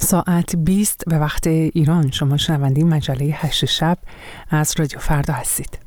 ساعت 20 به وقت ایران. شما شنونده مجله 8 شب از رادیو فردا هستید.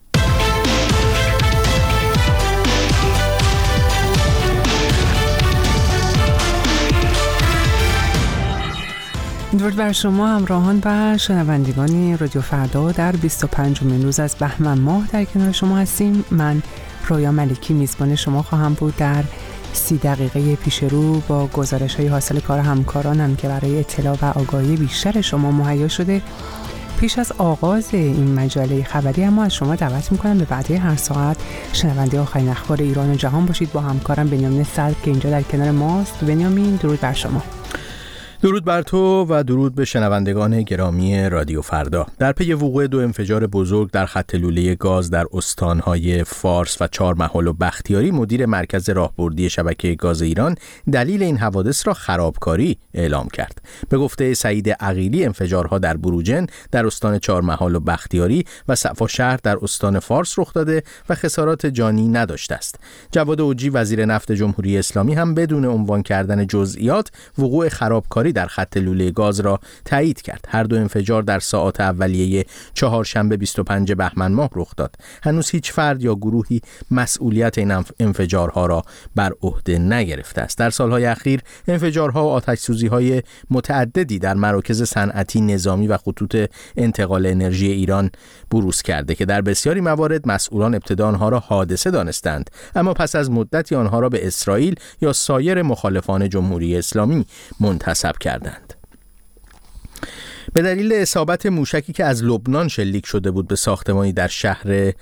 درود بر شما همراهان و شنوندگان رادیو فردا. در 25مین روز از بهمن ماه در کنار شما هستیم. من رویا ملکی میزبان شما خواهم بود. در 30 دقیقه پیش رو با گزارش‌های حاصل کار همکارانم که برای اطلاع و آگاهی بیشتر شما مهیا شده. پیش از آغاز این مجله خبری اما از شما دعوت می‌کنم به بعد هر ساعت شنونده آخرین اخبار ایران و جهان باشید با همکارم بنیامین صدر که اینجا در کنار ماست. بنیامین، درود بر شما. درود بر تو و درود به شنوندگان گرامی رادیو فردا. در پی وقوع 2 انفجار بزرگ در خط لوله گاز در استانهای فارس و چهارمحال و بختیاری، مدیر مرکز راهبردی شبکه گاز ایران دلیل این حوادث را خرابکاری اعلام کرد. به گفته سعید عقیلی، انفجارها در بروجن در استان چهارمحال و بختیاری و صفا شهر در استان فارس رخ داده و خسارات جانی نداشته است. جواد اوجی، وزیر نفت جمهوری اسلامی، هم بدون عنوان کردن جزئیات وقوع خرابکاری در خط لوله گاز را تایید کرد. هر 2 انفجار در ساعات اولیه چهارشنبه 25 بهمن ماه رخ داد. هنوز هیچ فرد یا گروهی مسئولیت این انفجارها را بر عهده نگرفته است. در سالهای اخیر انفجارها و آتش‌سوزی‌های متعددی در مراکز صنعتی، نظامی و خطوط انتقال انرژی ایران بروز کرده که در بسیاری موارد مسئولان ابتدا آنها را حادثه دانستند، اما پس از مدتی آنها را به اسرائیل یا سایر مخالفان جمهوری اسلامی منتسب کردند. به دلیل اصابت موشکی که از لبنان شلیک شده بود به ساختمانی در شهر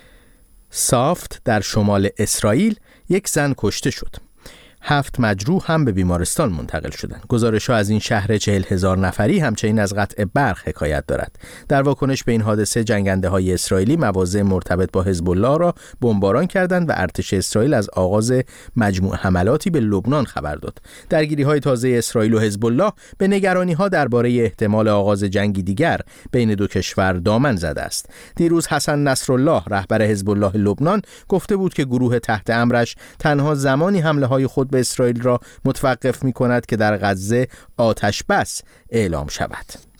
سافت در شمال اسرائیل، 1 زن کشته شد. 7 مجروح هم به بیمارستان منتقل شدند. گزارش‌ها از این شهر 40,000 نفری همچنین از قطع برق حکایت دارد. در واکنش به این حادثه، جنگنده‌های اسرائیلی مواضع مرتبط با حزب الله را بمباران کردند و ارتش اسرائیل از آغاز مجموع حملاتی به لبنان خبر داد. درگیری‌های تازه اسرائیل و حزب الله به نگرانی‌ها درباره احتمال آغاز جنگی دیگر بین 2 کشور دامن زده است. دیروز حسن نصرالله، رهبر حزب الله لبنان، گفته بود که گروه تحت امرش تنها زمانی حمله‌های خود به اسرائیل را متوقف می‌کند که در غزه آتش بس اعلام شود.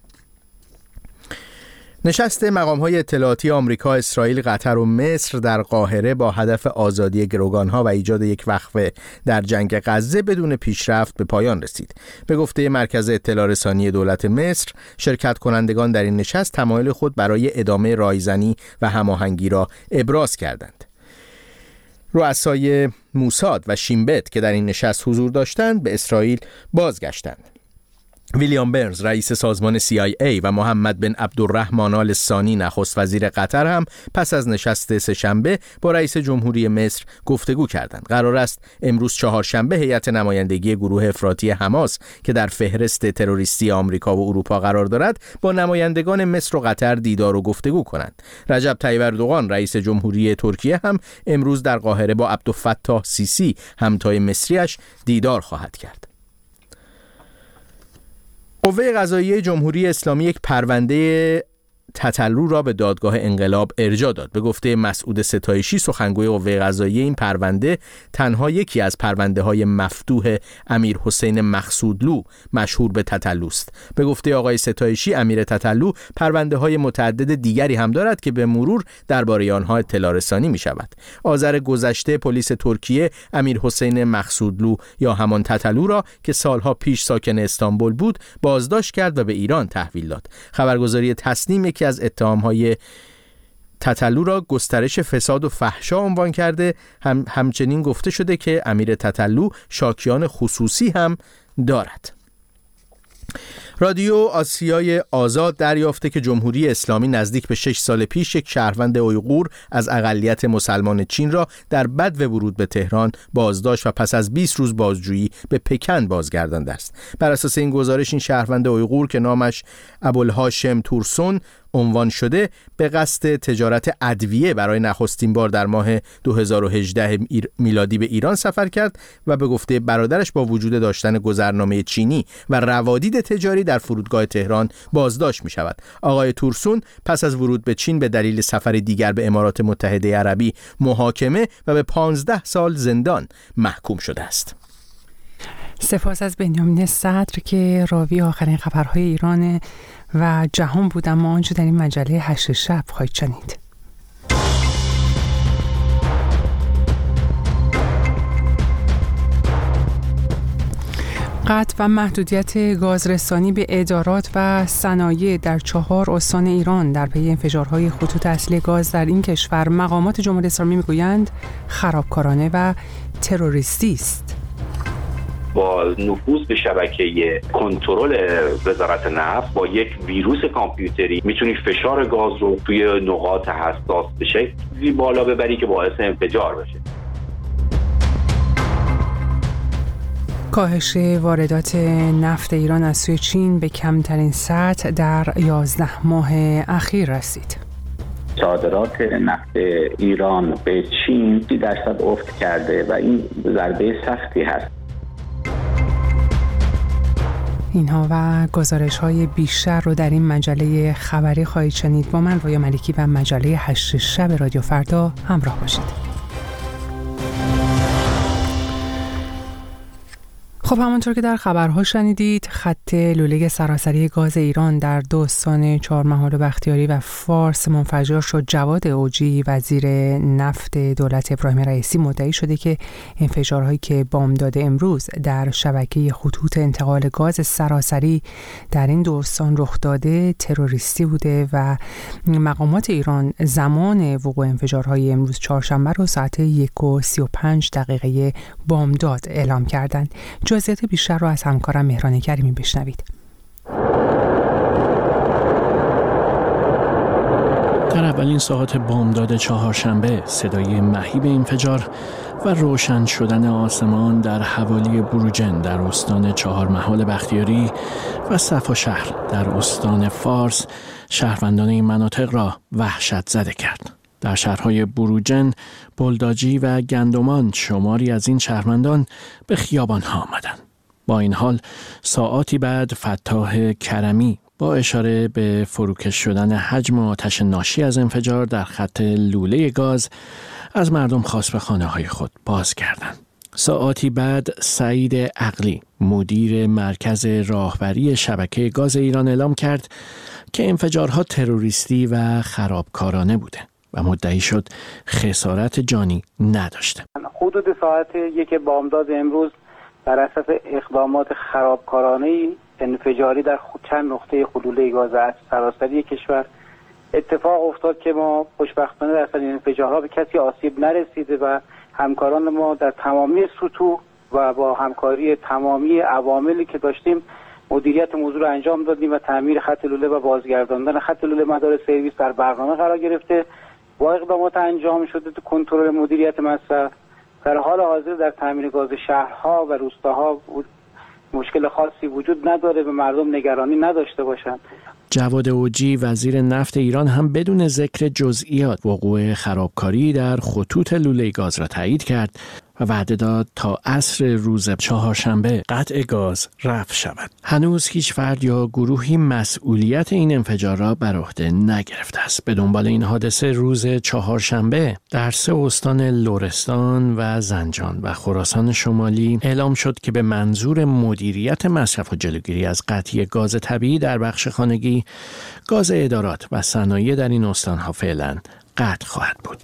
نشست مقام‌های اطلاعاتی آمریکا، اسرائیل، قطر و مصر در قاهره با هدف آزادی گروگان‌ها و ایجاد یک وقفه در جنگ غزه بدون پیشرفت به پایان رسید. به گفته مرکز اطلاع رسانی دولت مصر، شرکت کنندگان در این نشست تمایل خود برای ادامه رایزنی و هماهنگی را ابراز کردند. رؤسای موساد و شین بت که در این نشست حضور داشتند به اسرائیل بازگشتند. ویلیام برنز، رئیس سازمان CIA، و محمد بن عبدالرحمن آل ثانی، نخست وزیر قطر، هم پس از نشست سه‌شنبه با رئیس جمهوری مصر گفتگو کردند. قرار است امروز چهارشنبه هیئت نمایندگی گروه افراطی حماس که در فهرست تروریستی آمریکا و اروپا قرار دارد با نمایندگان مصر و قطر دیدار و گفتگو کنند. رجب طیب اردوغان، رئیس جمهوری ترکیه، هم امروز در قاهره با عبدالفتاح سیسی، همتای مصریش، دیدار خواهد کرد. قوه قضاییه جمهوری اسلامی یک پرونده تتلو را به دادگاه انقلاب ارجاع داد. به گفته مسعود ستایشی، سخنگوی قوه قضاییه، این پرونده تنها یکی از پرونده‌های مفتوح امیر حسین مقصودلو مشهور به تتلو است. به گفته آقای ستایشی، امیر تتلو پرونده‌های متعدد دیگری هم دارد که به مرور درباره آنها اطلاع رسانی می‌شود. آذر گذشته پلیس ترکیه امیر حسین مقصودلو یا همان تتلو را که سالها پیش ساکن استانبول بود بازداشت کرد و به ایران تحویل داد. خبرگزاری تسنیم یکی از اتهام‌های تتلو را گسترش فساد و فحشا عنوان کرده. همچنین گفته شده که امیر تتلو شاکیان خصوصی هم دارد. رادیو آسیای آزاد دریافته که جمهوری اسلامی نزدیک به 6 سال پیش یک شهروند اویغور از اقلیت مسلمان چین را در بدو ورود به تهران بازداشت و پس از 20 روز بازجویی به پکن بازگردانده است. بر اساس این گزارش، این شهروند اویغور که نامش ابوالهاشم تورسون عنوان شده، به قصد تجارت ادویه برای نخستین بار در ماه 2018 میلادی به ایران سفر کرد و به گفته برادرش با وجود داشتن گذرنامه چینی و روادید تجاری در فرودگاه تهران بازداشت می شود. آقای تورسون پس از ورود به چین به دلیل سفر دیگر به امارات متحده عربی محاکمه و به 15 سال زندان محکوم شده است. سپاس از بنیامین صدر که راوی آخرین خبرهای ایران و جهان بود. اما آنچه در این مجله 8 شب خواهید شنید. قطع و محدودیت گازرسانی به ادارات و صنایع در 4 استان ایران در پی انفجارهای خطوط اصلی گاز در این کشور مقامات جمهوری اسلامی میگویند خرابکارانه و تروریستی است. با نفوذ به شبکه کنترل وزارت نفت با یک ویروس کامپیوتری میتونی فشار گاز رو توی نقاط حساس به شکلی بالا ببری که باعث انفجار بشه. کاهش واردات نفت ایران از سوی چین به کمترین سطح در 11 ماه اخیر رسید. صادرات نفت ایران به چین 30% افت کرده و این ضربه سختی هست. اینها و گزارش‌های بیشتر رو در این مجله خبری خواهید شنید. با من رویا ملکی و مجله 8 شب رادیو فردا همراه باشید. خب همانطور که در خبرها شنیدید، خط لوله سراسری گاز ایران در 2 استان چهارمحال و بختیاری و فارس منفجر شد. جواد اوجی وزیر نفت دولت ابراهیم رئیسی مدعی شده که انفجارهایی که بامداد امروز در شبکه خطوط انتقال گاز سراسری در این 2 استان رخ داده تروریستی بوده و مقامات ایران زمان وقوع انفجارهای امروز چهارشنبه رو ساعت 1:35 بامداد اعلام کردند. جزئیات بیشتر رو از همکارم مهران کریمی بشنوید. در اولین ساعات بامداد چهارشنبه صدای مهیب انفجار و روشن شدن آسمان در حوالی بروجن در استان چهارمحال بختیاری و صفا شهر در استان فارس شهروندان این مناطق را وحشت زده کرد. در شهرهای بروجن، بلداجی و گندمان شماری از این شهروندان به خیابان‌ها آمدند. با این حال ساعاتی بعد فتاح کرمی با اشاره به فروکش شدن حجم آتش ناشی از انفجار در خط لوله گاز از مردم خواست به خانه‌های خود باز کردند. ساعاتی بعد سعید عقلی مدیر مرکز راهبری شبکه گاز ایران اعلام کرد که انفجارها تروریستی و خرابکارانه بوده و مدعی شد خسارت جانی نداشته. حدود ساعت 1 بامداد امروز بر اساس اقدامات خرابکارانه انفجاری در چند نقطه لوله گاز سراسری کشور اتفاق افتاد که ما خوشبختانه در اثر این انفجارها به کسی آسیب نرسیده و همکاران ما در تمامی سطوح و با همکاری تمامی عواملی که داشتیم مدیریت موضوع رو انجام دادیم و تعمیر خط لوله و بازگرداندن خط لوله مدار سرویس در برنامه قرار گرفته. با اقدامات انجام شده تو کنترل مدیریت مصرف در حال حاضر در تامین گاز شهرها و روستاها مشکل خاصی وجود نداره و مردم نگرانی نداشته باشند. جواد اوجی وزیر نفت ایران هم بدون ذکر جزئیات وقوع خرابکاری در خطوط لوله گاز را تایید کرد و وعده داد تا عصر روز چهارشنبه قطع گاز رفع شود. هنوز هیچ فرد یا گروهی مسئولیت این انفجار را بر عهده نگرفته است. به دنبال این حادثه روز چهارشنبه در 3 استان لرستان و زنجان و خراسان شمالی اعلام شد که به منظور مدیریت مصرف و جلوگیری از قطعی گاز طبیعی در بخش خانگی، گاز ادارات و صنایع در این استانها فعلا قطع خواهد بود.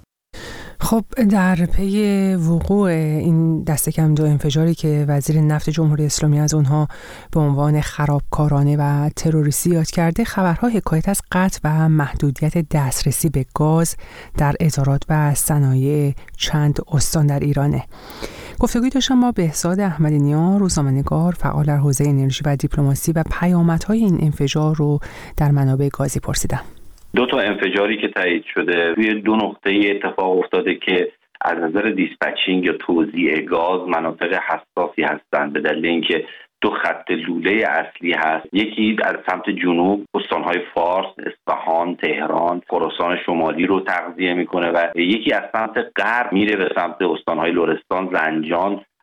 خب در پی وقوع این دست کم 2 انفجاری که وزیر نفت جمهوری اسلامی از اونها به عنوان خرابکارانه و تروریستی یاد کرده، خبرها حکایت از قطع و محدودیت دسترسی به گاز در ادارات و صنایع چند استان در ایرانه. گفتگوی داشتم با بهزاد احمدی‌نیا، روزنامه‌نگار فعال در حوزه انرژی و دیپلماسی و پیامدهای این انفجار رو در منابع گازی پرسیدم. 2 انفجاری که تایید شده روی 2 نقطه اتفاق افتاده که از نظر دیسپچینگ یا توزیع گاز مناطق حساسی هستند به دلیل اینکه 2 خط لوله اصلی هست. یکی از سمت جنوب استانهای فارس، اصفهان، تهران، خراسان شمالی رو تغذیه میکنه و یکی از سمت غرب میره به سمت استانهای لرستان، زنجان،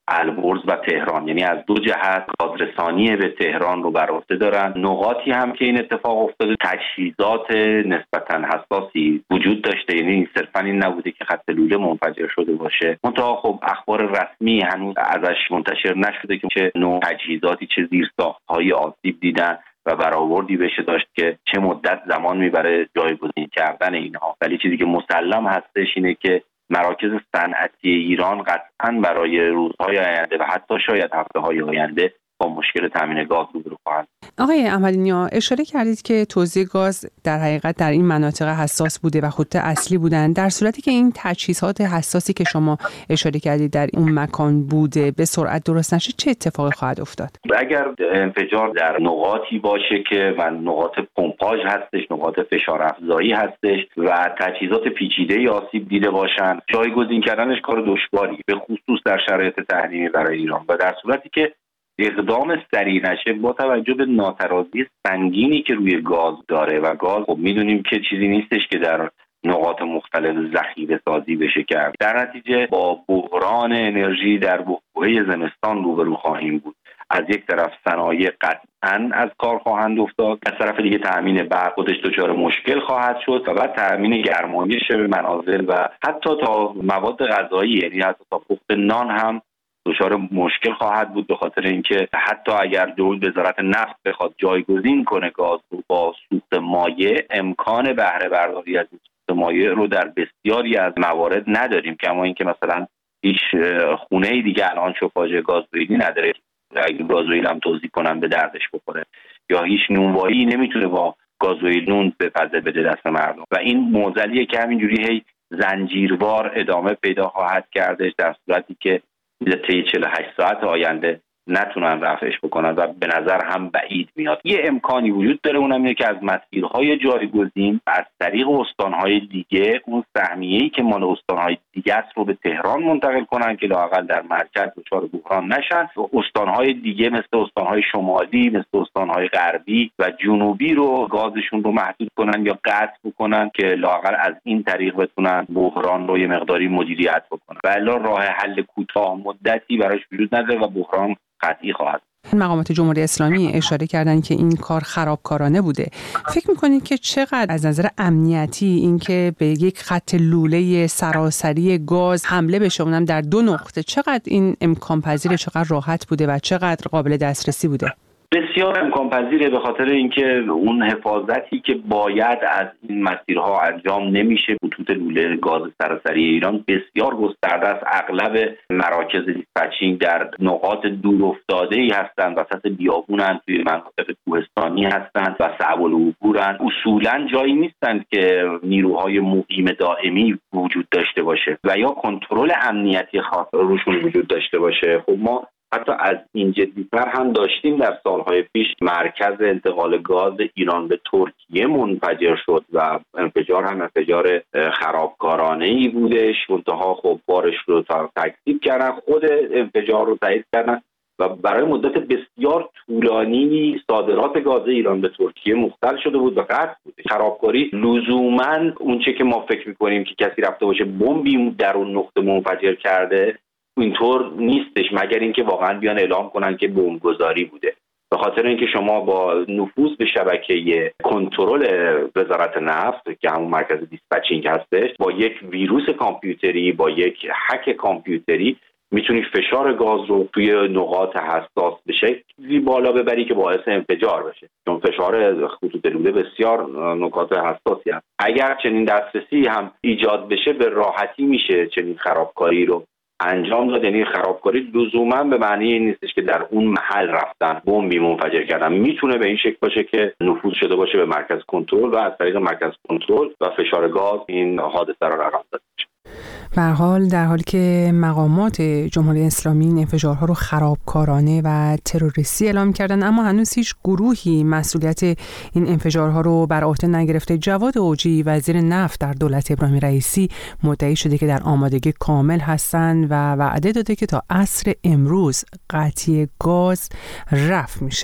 البرز و تهران، یعنی از دو جهت گازرسانی به تهران رو بر عهده دارن. نقاطی هم که این اتفاق افتاده تجهیزات نسبتاً حساسی وجود داشته، یعنی صرفاً این نبوده که خط لوله منفجر شده باشه. منتها خب اخبار رسمی هنوز ازش منتشر نشده که چه نوع تجهیزاتی، چه زیرساخت‌های آسیب دیدن و برآوردی بشه داشت که چه مدت زمان میبره جایگزین کردن اینها. ولی چیزی که مسلم هستش اینه که مراکز صنعتی ایران قطعاً برای روزهای آینده و حتی شاید هفته‌های آینده با مشکل تامین گاز روبرو خواهند. آقای احمدی‌نیا، اشاره کردید که توزیع گاز در حقیقت در این مناطق حساس بوده و خط اصلی بودن. در صورتی که این تجهیزات حساسی که شما اشاره کردید در اون مکان بوده به سرعت درست نشه، چه اتفاقی خواهد افتاد؟ اگر انفجار در نقاطی باشه که نقاط پمپاژ هستش، نقاط فشار افزایی هستش و تجهیزات پیچیده‌ای آسیب دیده باشن، جایگزین کردنش کار دشواری، به خصوص در شرایط تحریمی برای ایران. و در صورتی که اقدام سریع نشه با توجه به ناترازی سنگینی که روی گاز داره و گاز خب میدونیم که چیزی نیستش که در نقاط مختلف ذخیره سازی بشه کرد. در نتیجه با بحران انرژی در بحبوحه زمستان روبرو خواهیم بود. از یک طرف صنایع قطعاً از کار خواهند افتاد، از طرف دیگه تأمین برق خودش دچار مشکل خواهد شد و بعد تأمین گرمایش به منازل و حتی تا مواد غذایی، یعنی حتی تا پخت نان هم دچار مشکل خواهد بود، به خاطر اینکه حتی اگر وزارت نفت بخواد جایگزین کنه گاز رو با سوخت مایع، امکان بهره برداری از سوخت مایع رو در بسیاری از موارد نداریم، کما اینکه مثلا هیچ خونه دیگه الان شوفاژ گازوئیلی نداره، اگه گازوئیل هم توزیع کنن به دردش بخوره، یا هیچ نونوایی نمیتونه با گازوئیل نون بپزه بده دست مردم و این معضلیه که همینجوری هی زنجیروار ادامه پیدا خواهد کردش در صورتی که طی 48 ساعت آینده نتونن رفعش بکنن و به نظر هم بعید میاد. یه امکانی وجود داره، اونم اینه که از مسیرهای جایگزین از طریق استانهای دیگه اون سهمیه‌ای که مال استانهای دیگه است رو به تهران منتقل کنن که لااقل در مرکز دچار بحران نشن. استانهای دیگه مثل استانهای شمالی، مثل استانهای غربی و جنوبی رو گازشون رو محدود کنن یا قطع بکنن که لااقل از این طریق بتونن بحران رو یه مقداری مدیریت بکنن. ولی راه حل کوتاه مدتی براش وجود نداره و بحران قطعی خواهد. مقامات جمهوری اسلامی اشاره کردن که این کار خرابکارانه بوده. فکر میکنید که چقدر از نظر امنیتی اینکه به یک خط لوله سراسری گاز حمله بشه، اونم در 2 نقطه، چقدر این امکان پذیره، چقدر راحت بوده و چقدر قابل دسترسی بوده؟ بسیار امکان پذیره، به خاطر اینکه اون حفاظتی که باید از این مسیرها انجام نمیشه. خطوط لوله گاز سراسری ایران بسیار گسترده است. اغلب مراکز دیسپچینگ در نقاط دور افتاده‌ای هستند، وسط بیابونن، توی مناطق کوهستانی هستند و صعب العبورن. اصولا جایی نیستند که نیروهای مقیم دائمی وجود داشته باشه و یا کنترل امنیتی خاص روشون وجود داشته باشه. خب ما حتی از این جدی‌تر هم داشتیم در سالهای پیش مرکز انتقال گاز ایران به ترکیه منفجر شد و انفجار هم انفجار خرابکارانه‌ای بودش. منتها خب بارش رو تکذیب کردن، خود انفجار رو تایید کردن و برای مدت بسیار طولانی صادرات گاز ایران به ترکیه مختل شده بود و قطع بود. خرابکاری لزوماً اونچه که ما فکر می‌کنیم که کسی رفته باشه بمبی در اون نقطه منفجر کرده اینطور نیستش، مگر اینکه واقعا بیان اعلام کنن که بمبگذاری بوده. به خاطر اینکه شما با نفوذ به شبکه کنترل وزارت نفت که همون مرکز دیسپچینگ هستش، با یک ویروس کامپیوتری، با یک هک کامپیوتری میتونی فشار گاز رو توی نقاط حساس به شکلی بالا ببری که باعث انفجار بشه، چون فشار خطوط لوله بسیار نقاط حساسی هست. اگر چنین دسترسی هم ایجاد بشه به راحتی میشه چنین خرابکاری رو انجام داد. یعنی خرابکاری لزوما به معنی این نیستش که در اون محل رفتن بمبی منفجر کردن، میتونه به این شکل باشه که نفوذ شده باشه به مرکز کنترل و از طریق مرکز کنترل و فشار گاز این حادثه را رقم داده بشه. به هر حال در حالی که مقامات جمهوری اسلامی این انفجارها رو خرابکارانه و تروریستی اعلام کردن، اما هنوز هیچ گروهی مسئولیت این انفجارها رو بر عهده نگرفته. جواد اوجی وزیر نفت در دولت ابراهیم رئیسی مدعی شده که در آمادگی کامل هستند و وعده داده که تا عصر امروز قطعی گاز رفع میشه.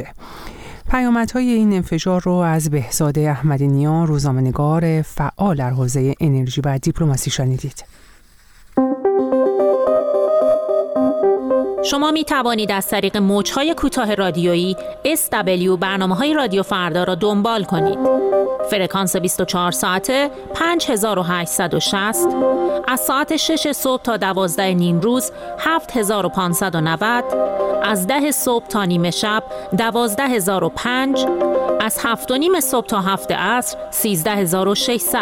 پیامدهای این انفجار رو از بهزاده احمدی‌نیا، روزنامه‌نگار فعال در حوزه انرژی و دیپلماسی شنیدید. شما می توانید از طریق موج‌های کوتاه رادیویی SW برنامه‌های رادیو فردا را دنبال کنید. فرکانس 24 ساعته 5860، از ساعت 6 صبح تا 12 نیم روز 7590، از 10 صبح تا نیمه شب 12005، از 7 و نیم صبح تا 7 عصر 13600.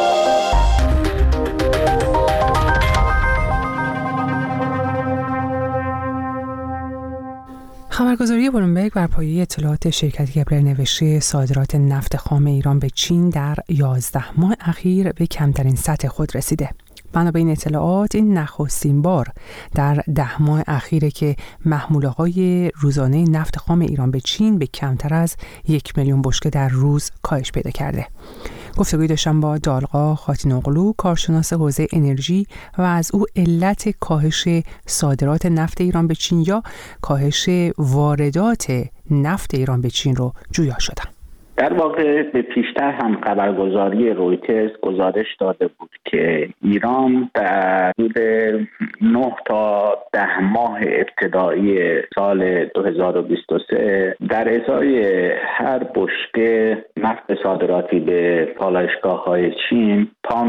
خبرگزاری بلومبرگ بر پایه اطلاعات شرکت گبرر نوشته صادرات نفت خام ایران به چین در 11 ماه اخیر به کمترین سطح خود رسیده. بنا به این اطلاعات این نخستین بار در 10 ماه اخیره که محموله‌های روزانه نفت خام ایران به چین به کمتر از 1 میلیون بشکه در روز کاهش پیدا کرده. گفتگوی داشتم با دالقا خاتین‌اغلو، کارشناس حوزه انرژی، و از او علت کاهش صادرات نفت ایران به چین یا کاهش واردات نفت ایران به چین رو جویا شدم. در واقع به پیشتر هم خبرگزاری رویترز گزارش داده بود که ایران در حدود 9 تا 10 ماه ابتدایی سال 2023 در ازای هر بشکه نفت صادراتی به پالایشگاه‌های چین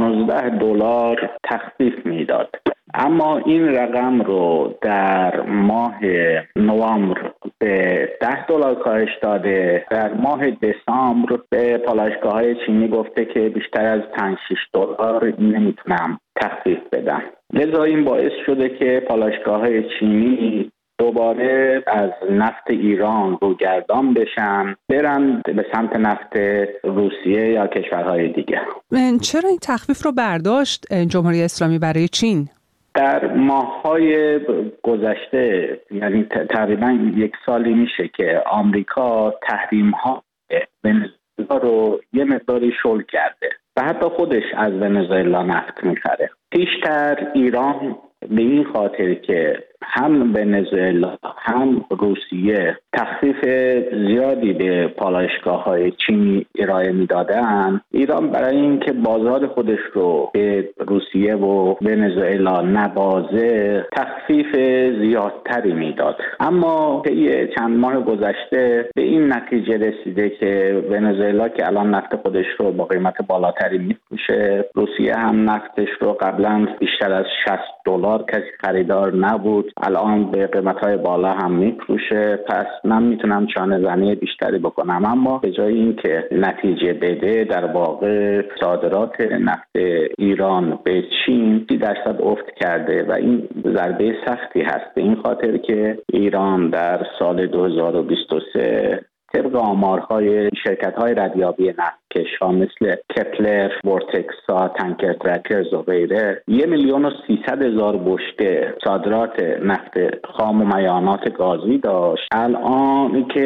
$15 تخفیف میداد. اما این رقم رو در ماه نوامبر به $10 کاهش داده. در ماه دسامبر به پالایشگاه‌های چینی گفته که بیشتر از $5-6 نمیتونم تخفیف بدم. لذا این باعث شده که پالایشگاه‌های چینی دوباره از نفت ایران روگردان بشن، برن به سمت نفت روسیه یا کشورهای دیگه. چرا این تخفیف رو برداشت جمهوری اسلامی برای چین؟ در ماه‌های گذشته، یعنی تقریباً 1 سالی میشه که آمریکا تحریم‌ها ونزوئلا رو یه مقداری شل کرده و حتی خودش از ونزوئلا نفت میخره. پیشتر ایران به این خاطر که هم ونزوئلا هم روسیه تخفیف زیادی به پالایشگاه‌های چینی ارائه میدادن، ایران برای اینکه بازار خودش رو به روسیه و ونزوئلا نبازه تخفیف زیادتری میداد. اما طی چند ماه گذشته به این نتیجه رسیده که ونزوئلا که الان نفت خودش رو با قیمت بالاتری میفروشه، روسیه هم نفتش رو قبلا بیشتر از $60 کسی خریدار نبود، الان به قیمت‌های بالا هم میفروشه. پس من میتونم چانه زنی بیشتری بکنم. اما به جای اینکه نتیجه بده، در واقع صادرات نفت ایران به چین 30% افت کرده و این ضربه سختی هست. به این خاطر که ایران در سال 2023 طبق آمارهای شرکت‌های ردیابی نفتکش‌ها مثل کپلر، ورتکسا، تانکر ترکرز و غیره 1,300,000 بشکه صادرات نفت خام و میانات گازی داشت. الان که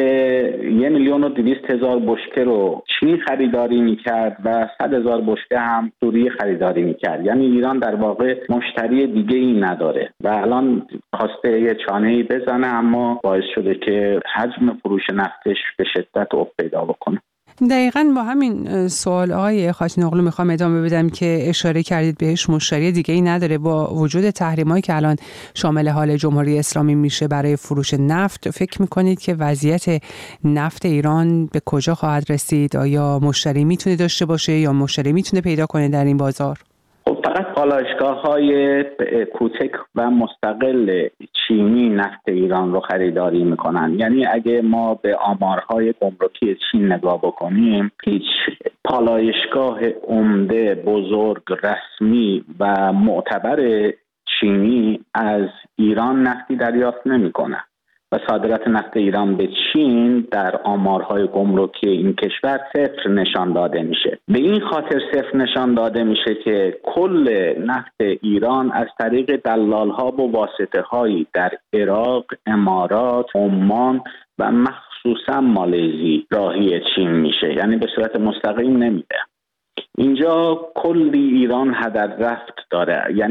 1,200,000 بشکه رو چین خریداری می‌کرد و 100,000 بشکه هم سوریه خریداری می‌کرد. یعنی ایران در واقع مشتری دیگه‌ای نداره و الان خواسته یه چانه‌ای بزنه، اما باعث شده که حجم فروش نفتش به شدت افت پیدا بکنه. دقیقاً با همین سوال آقای خاتین‌اغلو میخوام ادامه بدم که اشاره کردید بهش، مشتری دیگه‌ای نداره. با وجود تحریمایی که الان شامل حال جمهوری اسلامی میشه برای فروش نفت، فکر میکنید که وضعیت نفت ایران به کجا خواهد رسید؟ آیا مشتری میتونه داشته باشه یا مشتری میتونه پیدا کنه در این بازار؟ فقط پالایشگاه‌های کوچک و مستقل چینی نفت ایران رو خریداری میکنن. یعنی اگه ما به آمارهای گمرکی چین نگاه بکنیم، هیچ پالایشگاه عمده، بزرگ، رسمی و معتبر چینی از ایران نفتی دریافت نمیکنه و صادرات نفت ایران به چین در آمارهای گمرکی این کشور صفر نشان داده میشه. به این خاطر صفر نشان داده میشه که کل نفت ایران از طریق دلال‌ها و واسطه‌هایی در عراق، امارات، عمان و مخصوصا مالزی راهی چین میشه، یعنی به صورت مستقیم نمیده. اینجا کلی ایران هدر رفت داره، یعنی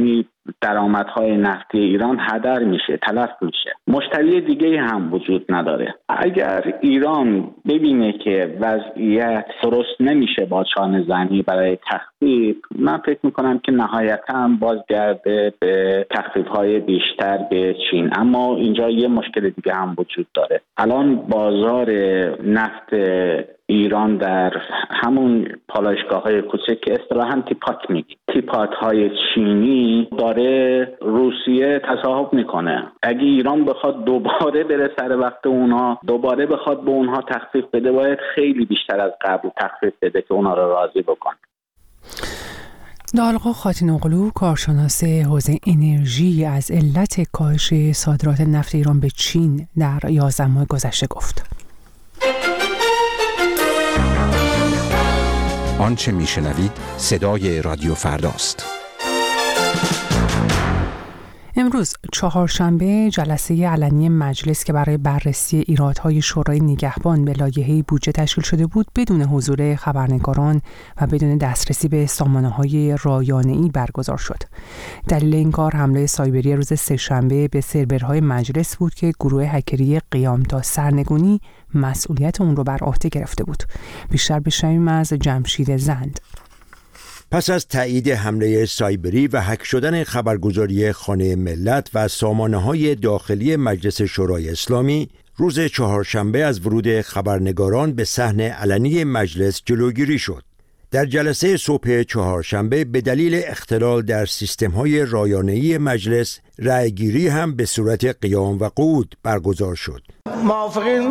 درآمدهای نفتی ایران هدر میشه، تلف میشه. مشتری دیگه هم وجود نداره. اگر ایران ببینه که وضعیت درست نمیشه با چانه زنی برای تخفیف، من فکر میکنم که نهایتاً بازگرده به تخفیف‌های بیشتر به چین. اما اینجا یه مشکل دیگه هم وجود داره. الان بازار نفت ایران در همون پالایشگاه‌های کوچک که اصطلاحاً تیپات میگی، تیپات‌های چینی داره روسیه تصاحب میکنه. اگه ایران بخواد دوباره بره سر وقت اونها، دوباره بخواد به اونها تخفیف بده، باید خیلی بیشتر از قبل تخفیف بده که اونها رو راضی بکنه. دالقا خاتین‌اغلو، کارشناس حوزه انرژی، از علت کاهش صادرات نفت ایران به چین در 11 ماه گذشته گفت. آنچه میشنوید صدای رادیو فرداست. امروز چهارشنبه جلسه علنی مجلس که برای بررسی ایرادهای شورای نگهبان به لایحه بودجه تشکیل شده بود بدون حضور خبرنگاران و بدون دسترسی به سامانه‌های رایانه‌ای برگزار شد. دلیل این کار حمله سایبری روز سه‌شنبه به سرورهای مجلس بود که گروه هکری قیام تا سرنگونی مسئولیت اون رو بر عهده گرفته بود. بیشتر بشنویم از جمشید زند. پس از تایید حمله سایبری و هک شدن خبرگزاری خانه ملت و سامانه‌های داخلی مجلس شورای اسلامی، روز چهارشنبه از ورود خبرنگاران به صحن علنی مجلس جلوگیری شد. در جلسه صبح چهارشنبه به دلیل اختلال در سیستم‌های رایانه‌ای مجلس، رأیگیری هم به صورت قیام و قعود برگزار شد. موافقین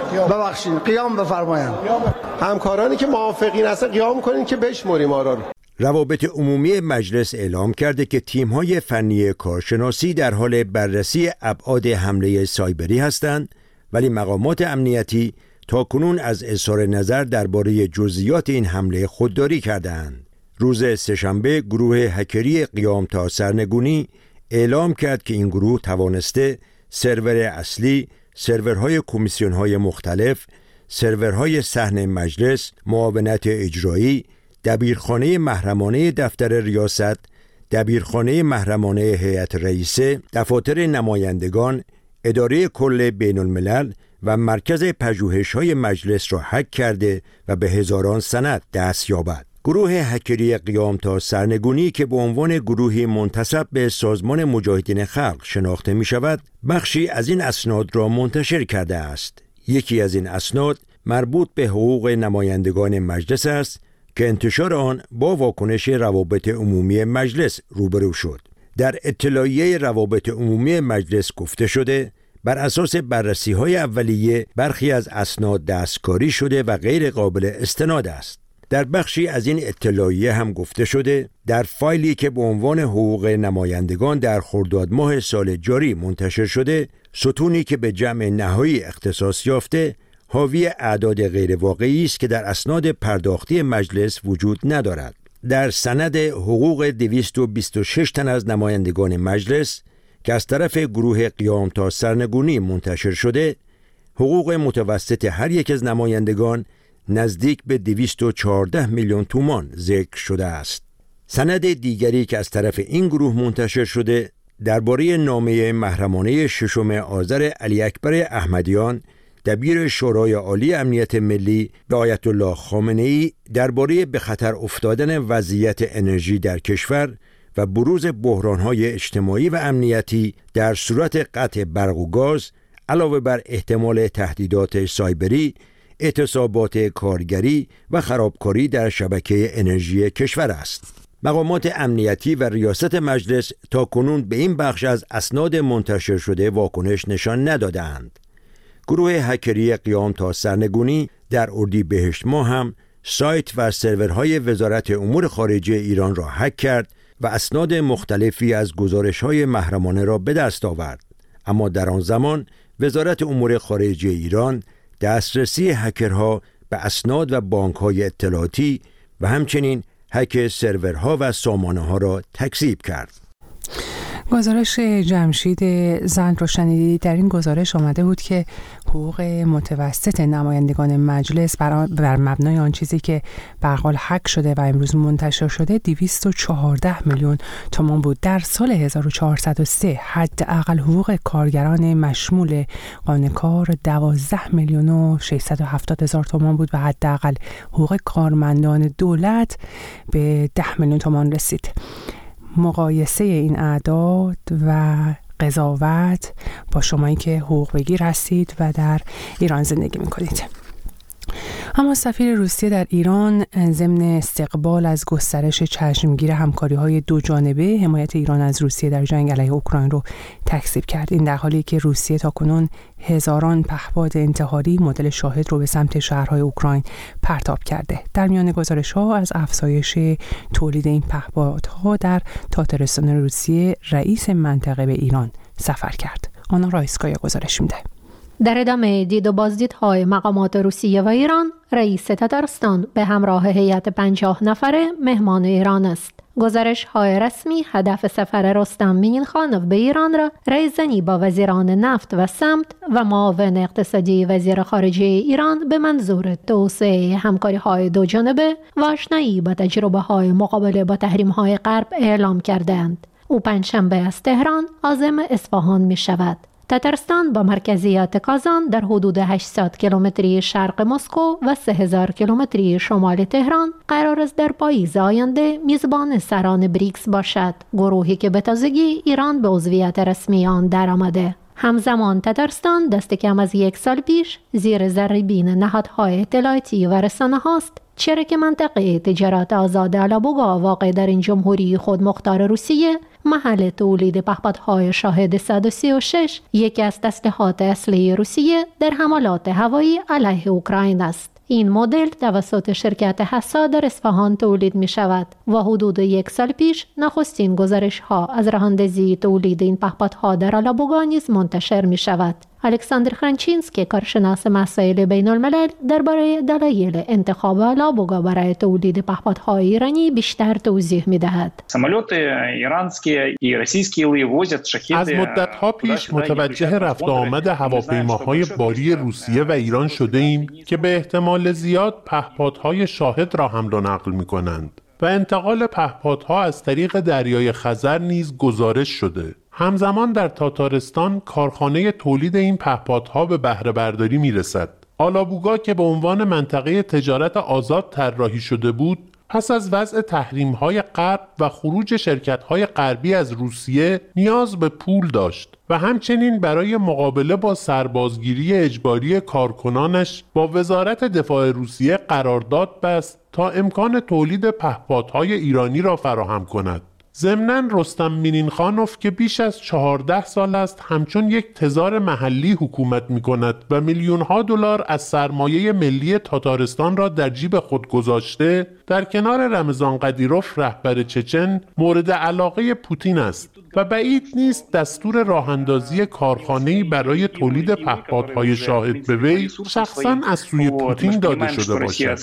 ببخشید قیام بفرمایید. همکارانی که موافقین هستن قیام کنین که بشمریم آرا رو. روابط عمومی مجلس اعلام کرده که تیم‌های فنی کارشناسی در حال بررسی ابعاد حمله سایبری هستند، ولی مقامات امنیتی تاکنون از اظهار نظر درباره جزئیات این حمله خودداری کردند. روز سه‌شنبه گروه هکری قیام تا سرنگونی اعلام کرد که این گروه توانسته سرور اصلی، سرورهای کمیسیون‌های مختلف، سرورهای صحن مجلس، معاونت اجرایی، دبیرخانه محرمانه دفتر ریاست، دبیرخانه محرمانه هیئت رئیسه، دفاتر نمایندگان، اداره کل بین الملل و مرکز پژوهش‌های مجلس را هک کرده و به هزاران سند دست یابد. گروه هکری قیام تا سرنگونی که به عنوان گروهی منتسب به سازمان مجاهدین خلق شناخته می شود، بخشی از این اسناد را منتشر کرده است. یکی از این اسناد مربوط به حقوق نمایندگان مجلس است که انتشار آن با واکنش روابط عمومی مجلس روبرو شد. در اطلاعیه روابط عمومی مجلس گفته شده بر اساس بررسی‌های اولیه برخی از اسناد دستکاری شده و غیر قابل استناد است. در بخشی از این اطلاعیه هم گفته شده در فایلی که به عنوان حقوق نمایندگان در خرداد ماه سال جاری منتشر شده، ستونی که به جمع نهایی اختصاص یافته حاوی اعداد غیر واقعی است که در اسناد پرداختی مجلس وجود ندارد. در سند حقوق 226 تن از نمایندگان مجلس که از طرف گروه قیام تا سرنگونی منتشر شده، حقوق متوسط هر یک از نمایندگان نزدیک به 214 میلیون تومان ذکر شده است. سند دیگری که از طرف این گروه منتشر شده درباره نامه محرمانه 6 آذر علی اکبر احمدیان، دبیر شورای عالی امنیت ملی، به آیت الله خامنه‌ای درباره به خطر افتادن وضعیت انرژی در کشور و بروز بحران‌های اجتماعی و امنیتی در صورت قطع برق و گاز، علاوه بر احتمال تهدیدات سایبری، اعتصابات کارگری و خرابکاری در شبکه انرژی کشور است. مقامات امنیتی و ریاست مجلس تا کنون به این بخش از اسناد منتشر شده واکنش نشان ندادند. گروه هکری قیام تا سرنگونی در اردیبهشت ماه هم سایت و سرورهای وزارت امور خارجه ایران را هک کرد و اسناد مختلفی از گزارش‌های محرمانه را به دست آورد. اما در آن زمان وزارت امور خارجه ایران دسترسی هکرها به اسناد و بانک‌های اطلاعاتی و همچنین هک سرورها و سامانه‌ها را تکذیب کرد. گزارش جمشید زند رو شنیدید. در این گزارش آمده بود که حقوق متوسط نمایندگان مجلس بر مبنای آن چیزی که به هر حال حک شده و امروز منتشر شده 214 میلیون تومان بود. در سال 1403 حداقل حقوق کارگران مشمول قانون کار 12 میلیون و 670 هزار تومان بود و حداقل حقوق کارمندان دولت به 10 میلیون تومان رسید. مقایسه این اعداد و قضاوت با شمایی که حقوق بگیر هستید و در ایران زندگی میکنید. اما سفیر روسیه در ایران ضمن استقبال از گسترش چشمگیر همکاری‌های دو جانبه حمایت ایران از روسیه در جنگ علیه اوکراین رو تکذیب کرد. این در حالی که روسیه تاکنون هزاران پهپاد انتحاری مدل شاهد رو به سمت شهرهای اوکراین پرتاب کرده. در میان گزارش‌ها از افزایش تولید این پهپادها در تاتارستان روسیه رئیس منطقه به ایران سفر کرد. آنا رایسکایا گزارش میده. در ادامه دید و بازدیدهای مقامات روسیه و ایران، رئیس تاتارستان به همراه هیئت 50 نفره مهمان ایران است. گزارش‌های رسمی هدف سفر رستم مینیخانوف به ایران را رایزنی با وزیران نفت و سمت و معاون اقتصادی وزیر خارجه ایران به منظور توسعه همکاری‌های دو جانبه و آشنایی با تجربه‌های مقابله با تحریم‌های غرب اعلام کردند. او پنجشنبه از تهران عازم اصفهان می‌شود. تاتارستان با مرکزیت کازان در حدود 800 کیلومتری شرق مسکو و 3000 کیلومتری شمال تهران قرار است در پاییز آینده میزبان سران بریکس باشد، گروهی که به تازگی ایران به عضویت رسمی آن درآمده. همزمان تاتارستان دست کم از 1 سال پیش زیر ذره‌بین نهادهای اطلاعاتی و رسانه هاست، چرا که منطقه تجارت آزاد آلابوگا واقع در این جمهوری خودمختار روسیه محل تولید پهپادهای شاهد 136 یکی از تسلیحات اصلی روسیه در حملات هوایی علیه اوکراین است. این مدل توسط شرکت حسا در اصفهان تولید می شود و حدود 1 سال پیش نخستین گزارش ها از راه‌اندازی تولید این پهپادها در آلابوگا نیز منتشر می شود. الکساندر خرانچینسکی، کارشناس مسائل بین الملل، درباره دلایل انتخاب آلابوگا برای تولید پهپادهای ایرانی بیشتر توضیح می دهد. از مدت‌ها پیش متوجه رفت و آمد هواپیماهای باری روسیه و ایران شده ایم که به احتمال زیاد پهپادهای شاهد را حمل و نقل می کنند و انتقال پهپادها از طریق دریای خزر نیز گزارش شده. همزمان در تاتارستان کارخانه تولید این پهپادها به بهره برداری می رسد. آلابوگا که به عنوان منطقه تجارت آزاد طراحی شده بود، پس از وضع تحریم‌های غرب و خروج شرکت‌های غربی از روسیه نیاز به پول داشت و همچنین برای مقابله با سربازگیری اجباری کارکنانش با وزارت دفاع روسیه قرارداد بست تا امکان تولید پهپادهای ایرانی را فراهم کند. ضمناً رستم مینیخانوف که بیش از 14 سال است همچون یک تزار محلی حکومت می کند و میلیون‌ها دلار از سرمایه ملی تاتارستان را در جیب خود گذاشته، در کنار رمضان قدیروف رهبر چچن مورد علاقه پوتین است و بعید نیست دستور راه‌اندازی کارخانه‌ای برای تولید پهپادهای شاهد به وی شخصاً از سوی پوتین داده شده باشد.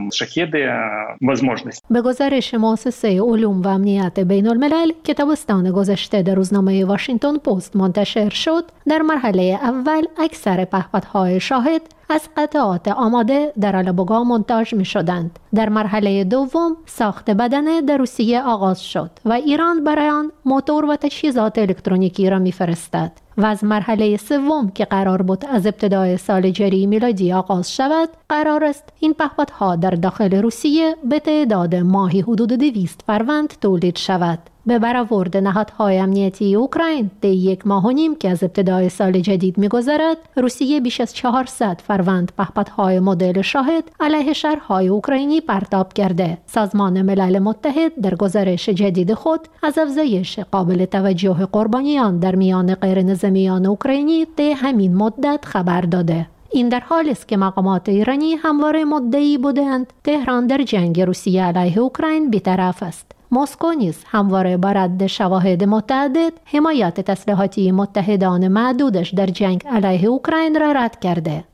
به گزارش مؤسسه علوم و امنیت بین الملل که تابستان گذشته در روزنامه واشنگتن پست منتشر شد، در مرحله اول اکثر پهپادهای شاهد از قطعات آماده در آلابوگا منتاج می شدند. در مرحله دوم ساخت بدنه در روسیه آغاز شد و ایران برای آن موتور و تجهیزات الکترونیکی را می فرستد. و از مرحله سوم که قرار بود از ابتدای سال جاری میلادی آغاز شود، قرار است این پهپادها در داخل روسیه به تعداد ماهی حدود 200 فروند تولید شود. به برآورد نهادهای امنیتی اوکراین، طی 1.5 ماه که از ابتدای سال جدید می‌گذرد، روسیه بیش از 400 فروند پهپادهای مدل شاهد علیه شهرهای اوکراینی پرتاب کرده. سازمان ملل متحد در گزارش جدید خود از افزایش قابل توجه قربانیان در میان غیرنظامیان اوکراینی طی همین مدت خبر داده. این در حالی است که مقامات ایرانی همواره مدعی بودند تهران در جنگ روسیه علیه اوکراین بی‌طرف است. مسکو نیز همواره با رد شواهد متعدد حمایت تسلیحاتی متحدان معدودش در جنگ علیه اوکراین را رد کرده.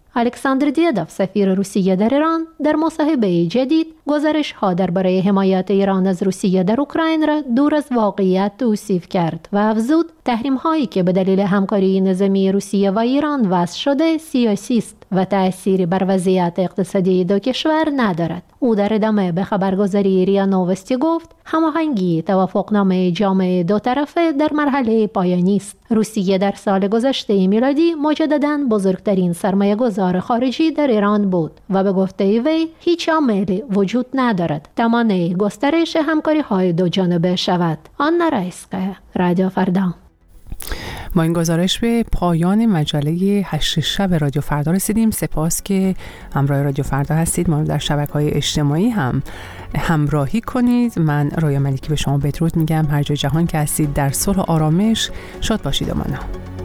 الکساندر دیداف سفیر روسیه در ایران در مصاحبه جدید گزارش‌ها درباره حمایت ایران از روسیه در اوکراین را دور از واقعیت توصیف کرد و افزود تحریم‌هایی که به دلیل همکاری نظامی روسیه و ایران وضع شده سیاسی است و تأثیری بر وضعیت اقتصادی دو کشور ندارد. او در ادامه به خبرگزاری ریا نووستی گفت هماهنگی توافقنامه جامع دو طرفه در مرحله پایانی است. روسیه در سال گذشته میلادی مجدداً بزرگترین سرمایه‌گذار خارجی در ایران بود و به گفته وی هیچ عاملی وجود ندارد تا مانع گسترش همکاری‌های دو جانبه شود. آنا رایسکا، رادیو فردا. ما این گزارش به پایان مجله 8 شب رادیو فردا رسیدیم. سپاس که همراه رادیو فردا هستید. ما در شبکه‌های اجتماعی هم همراهی کنید. من رویا ملکی به شما بدرود میگم. هر جای جهان که هستید در صلح و آرامش شاد باشید و مانا.